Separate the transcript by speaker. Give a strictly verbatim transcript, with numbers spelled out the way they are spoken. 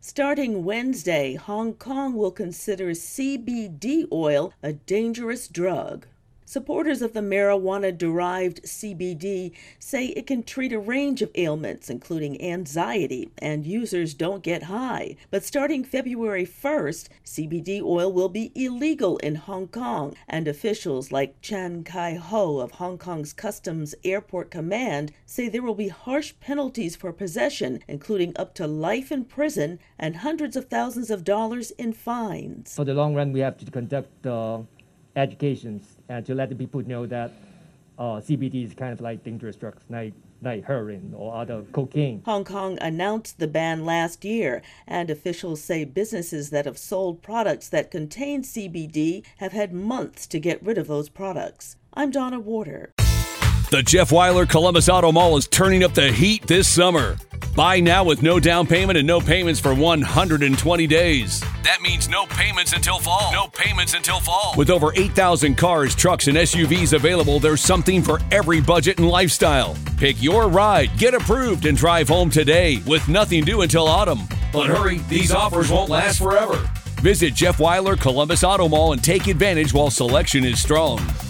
Speaker 1: Starting Wednesday, Hong Kong will consider C B D oil a dangerous drug. Supporters of the marijuana-derived C B D say it can treat a range of ailments, including anxiety, and users don't get high. But starting February first, C B D oil will be illegal in Hong Kong, and officials like Chan Kai-ho of Hong Kong's Customs Airport Command say there will be harsh penalties for possession, including up to life in prison and hundreds of thousands of dollars in fines.
Speaker 2: For the long run, we have to conduct uh, educations and to let the people know that uh, C B D is kind of like dangerous drugs, like, like heroin or other cocaine.
Speaker 1: Hong Kong announced the ban last year, and officials say businesses that have sold products that contain C B D have had months to get rid of those products. I'm Donna Warder.
Speaker 3: The Jeff Weiler Columbus Auto Mall is turning up the heat this summer. Buy now with no down payment and no payments for one hundred twenty days. That means no payments until fall. No payments until fall. With over eight thousand cars, trucks, and S U Vs available, there's something for every budget and lifestyle. Pick your ride, get approved, and drive home today with nothing due until autumn. But hurry, these offers won't last forever. Visit Jeff Weiler Columbus Auto Mall and take advantage while selection is strong.